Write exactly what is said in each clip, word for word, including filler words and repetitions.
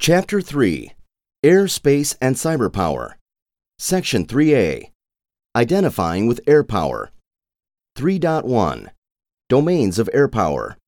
Chapter three, Air, Space, and Cyber Power. Section three A, Identifying with Air Power. three point one, Domains of Air Power.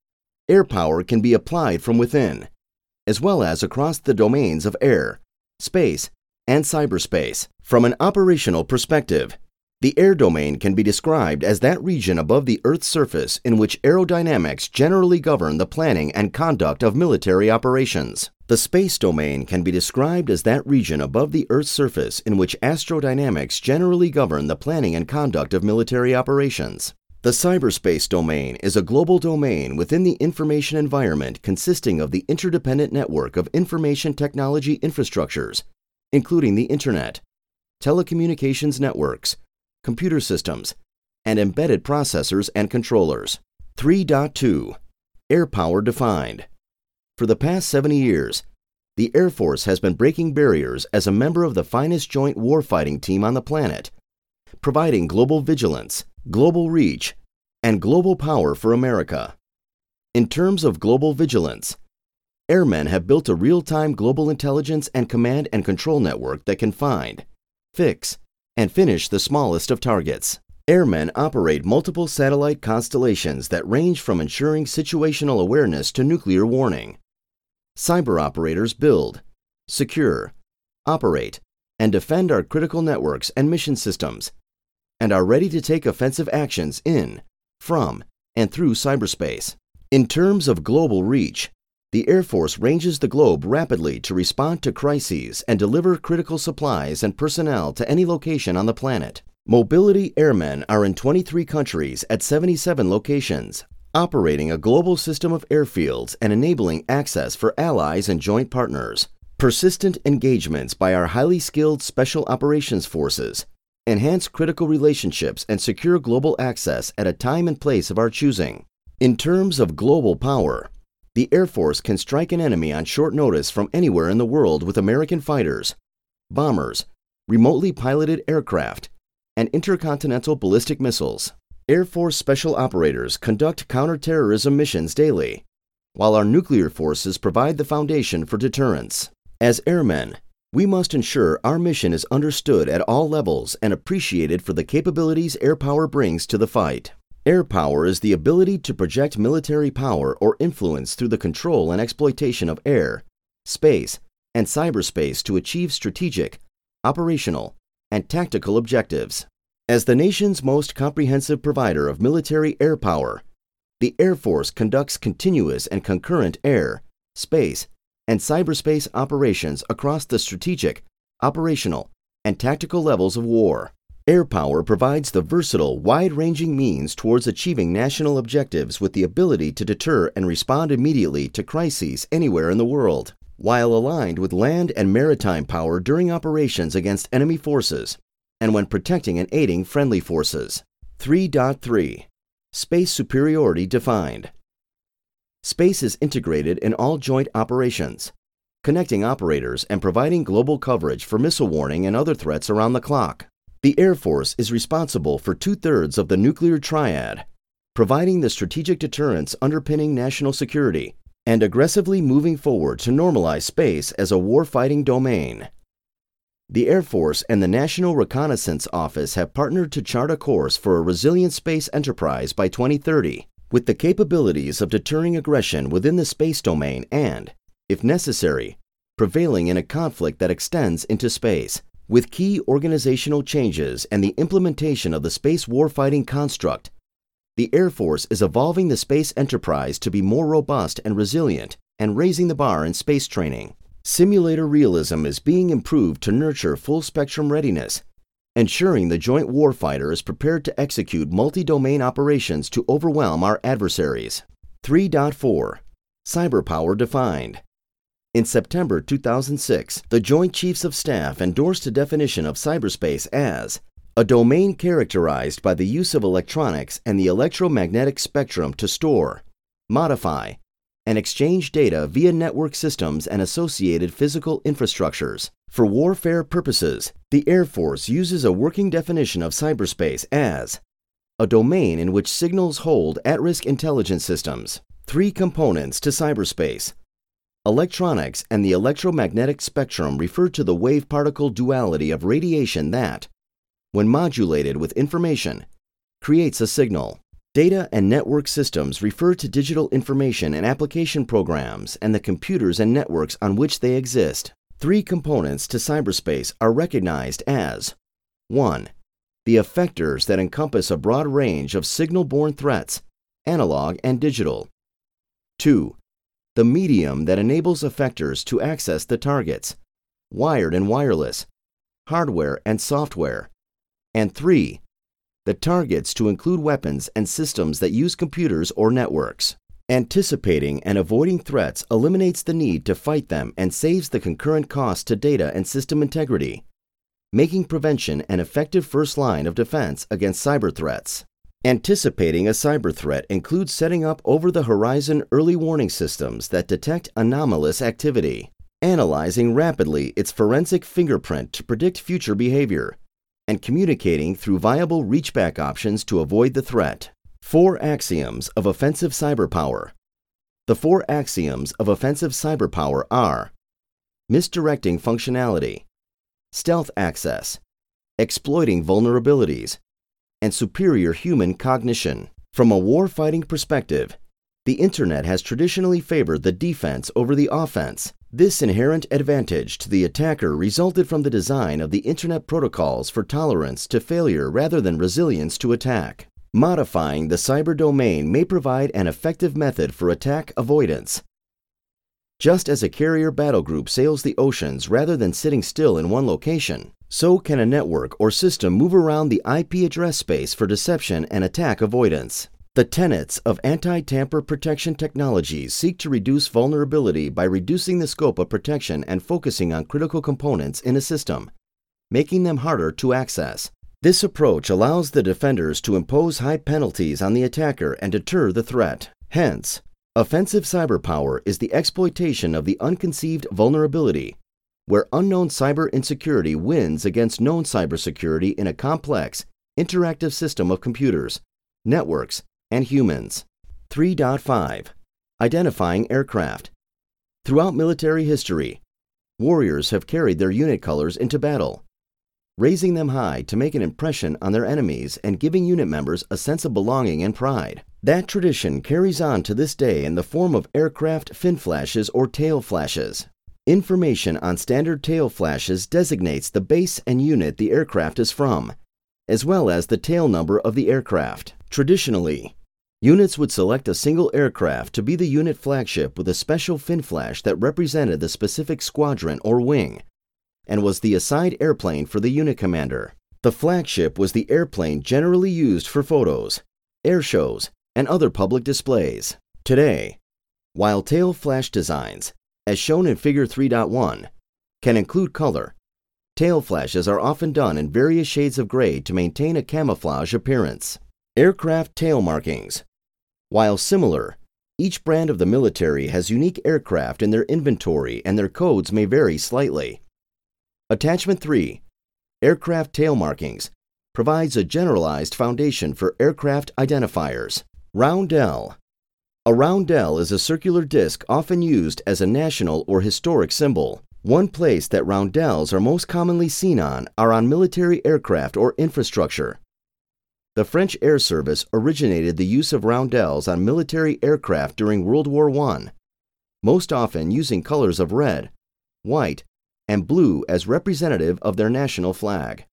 Air power can be applied from within, as well as across the domains of air, space, and cyberspace. From an operational perspective, the air domain can be described as that region above the Earth's surface in which aerodynamics generally govern the planning and conduct of military operations. The space domain can be described as that region above the Earth's surface in which astrodynamics generally govern the planning and conduct of military operations. The cyberspace domain is a global domain within the information environment consisting of the interdependent network of information technology infrastructures, including the Internet, telecommunications networks, computer systems, and embedded processors and controllers. three point two, Air Power Defined. For the past seventy years, the Air Force has been breaking barriers as a member of the finest joint warfighting team on the planet, providing global vigilance, global reach, and global power for America. In terms of global vigilance, airmen have built a real-time global intelligence and command and control network that can find, fix, and finish the smallest of targets. Airmen operate multiple satellite constellations that range from ensuring situational awareness to nuclear warning. Cyber operators build, secure, operate, and defend our critical networks and mission systems, and are ready to take offensive actions in, from, and through cyberspace. In terms of global reach, the Air Force ranges the globe rapidly to respond to crises and deliver critical supplies and personnel to any location on the planet. Mobility airmen are in twenty-three countries at seventy-seven locations, operating a global system of airfields and enabling access for allies and joint partners. Persistent engagements by our highly skilled Special Operations Forces enhance critical relationships and secure global access at a time and place of our choosing. In terms of global power, the Air Force can strike an enemy on short notice from anywhere in the world with American fighters, bombers, remotely piloted aircraft, and intercontinental ballistic missiles. Air Force special operators conduct counterterrorism missions daily, while our nuclear forces provide the foundation for deterrence. As airmen, we must ensure our mission is understood at all levels and appreciated for the capabilities air power brings to the fight. Air power is the ability to project military power or influence through the control and exploitation of air, space, and cyberspace to achieve strategic, operational, and tactical objectives. As the nation's most comprehensive provider of military air power, the Air Force conducts continuous and concurrent air, space, and cyberspace operations across the strategic, operational, and tactical levels of war. Air power provides the versatile, wide-ranging means towards achieving national objectives with the ability to deter and respond immediately to crises anywhere in the world, while aligned with land and maritime power during operations against enemy forces and when protecting and aiding friendly forces. three point three, Space Superiority Defined. Space is integrated in all joint operations, connecting operators and providing global coverage for missile warning and other threats around the clock. The Air Force is responsible for two-thirds of the nuclear triad, providing the strategic deterrence underpinning national security and aggressively moving forward to normalize space as a warfighting domain. The Air Force and the National Reconnaissance Office have partnered to chart a course for a resilient space enterprise by twenty thirty, with the capabilities of deterring aggression within the space domain and, if necessary, prevailing in a conflict that extends into space. With key organizational changes and the implementation of the space warfighting construct, the Air Force is evolving the space enterprise to be more robust and resilient and raising the bar in space training. Simulator realism is being improved to nurture full-spectrum readiness, ensuring the joint warfighter is prepared to execute multi-domain operations to overwhelm our adversaries. three point four, Cyber Power Defined. In September two thousand six, the Joint Chiefs of Staff endorsed a definition of cyberspace as a domain characterized by the use of electronics and the electromagnetic spectrum to store, modify, and exchange data via network systems and associated physical infrastructures. For warfare purposes, the Air Force uses a working definition of cyberspace as a domain in which signals hold at-risk intelligence systems. Three components to cyberspace: Electronics and the electromagnetic spectrum refer to the wave-particle duality of radiation that, when modulated with information, creates a signal. Data and network systems refer to digital information and application programs and the computers and networks on which they exist. Three components to cyberspace are recognized as: one. The effectors that encompass a broad range of signal-borne threats, analog and digital. two. The medium that enables effectors to access the targets, wired and wireless, hardware and software. And three. The targets to include weapons and systems that use computers or networks. Anticipating and avoiding threats eliminates the need to fight them and saves the concurrent cost to data and system integrity, making prevention an effective first line of defense against cyber threats. Anticipating a cyber threat includes setting up over-the-horizon early warning systems that detect anomalous activity, analyzing rapidly its forensic fingerprint to predict future behavior, and communicating through viable reachback options to avoid the threat. Four axioms of offensive cyber power. The four axioms of offensive cyber power are: misdirecting functionality, stealth access, exploiting vulnerabilities, and superior human cognition. From a war-fighting perspective, the Internet has traditionally favored the defense over the offense. This inherent advantage to the attacker resulted from the design of the Internet protocols for tolerance to failure rather than resilience to attack. Modifying the cyber domain may provide an effective method for attack avoidance. Just as a carrier battle group sails the oceans rather than sitting still in one location, so can a network or system move around the I P address space for deception and attack avoidance. The tenets of anti-tamper protection technologies seek to reduce vulnerability by reducing the scope of protection and focusing on critical components in a system, making them harder to access. This approach allows the defenders to impose high penalties on the attacker and deter the threat. Hence, offensive cyber power is the exploitation of the unconceived vulnerability, where unknown cyber insecurity wins against known cybersecurity in a complex, interactive system of computers, networks, and humans. three point five. Identifying aircraft. Throughout military history, warriors have carried their unit colors into battle, raising them high to make an impression on their enemies and giving unit members a sense of belonging and pride. That tradition carries on to this day in the form of aircraft fin flashes or tail flashes. Information on standard tail flashes designates the base and unit the aircraft is from, as well as the tail number of the aircraft. Traditionally, units would select a single aircraft to be the unit flagship with a special fin flash that represented the specific squadron or wing, and was the assigned airplane for the unit commander. The flagship was the airplane generally used for photos, air shows, and other public displays. Today, while tail flash designs, as shown in Figure three point one, can include color, tail flashes are often done in various shades of gray to maintain a camouflage appearance. Aircraft tail markings. While similar, each brand of the military has unique aircraft in their inventory and their codes may vary slightly. Attachment three, Aircraft Tail Markings, provides a generalized foundation for aircraft identifiers. Roundel. A roundel is a circular disc often used as a national or historic symbol. One place that roundels are most commonly seen on are on military aircraft or infrastructure. The French Air Service originated the use of roundels on military aircraft during World War One, most often using colors of red, white, and blue as representative of their national flag.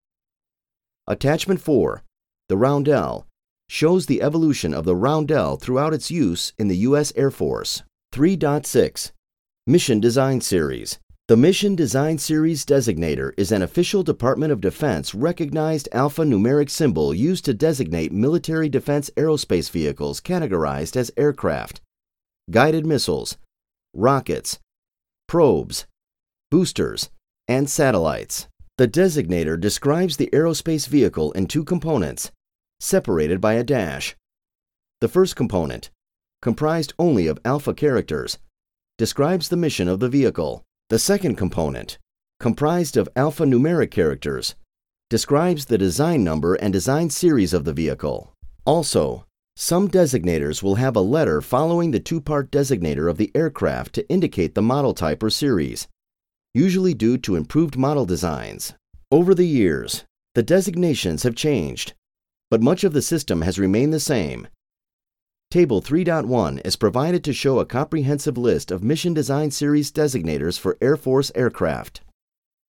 Attachment four, the roundel, shows the evolution of the roundel throughout its use in the U S Air Force. three point six. Mission Design Series. The Mission Design Series designator is an official Department of Defense recognized alphanumeric symbol used to designate military defense aerospace vehicles categorized as aircraft, guided missiles, rockets, probes, boosters, and satellites. The designator describes the aerospace vehicle in two components, separated by a dash. The first component, comprised only of alpha characters, describes the mission of the vehicle. The second component, comprised of alphanumeric characters, describes the design number and design series of the vehicle. Also, Some designators will have a letter following the two-part designator of the aircraft to indicate the model type or series, usually due to improved model designs. Over the years, the designations have changed, but much of the system has remained the same. Table three point one is provided to show a comprehensive list of Mission Design Series designators for Air Force aircraft.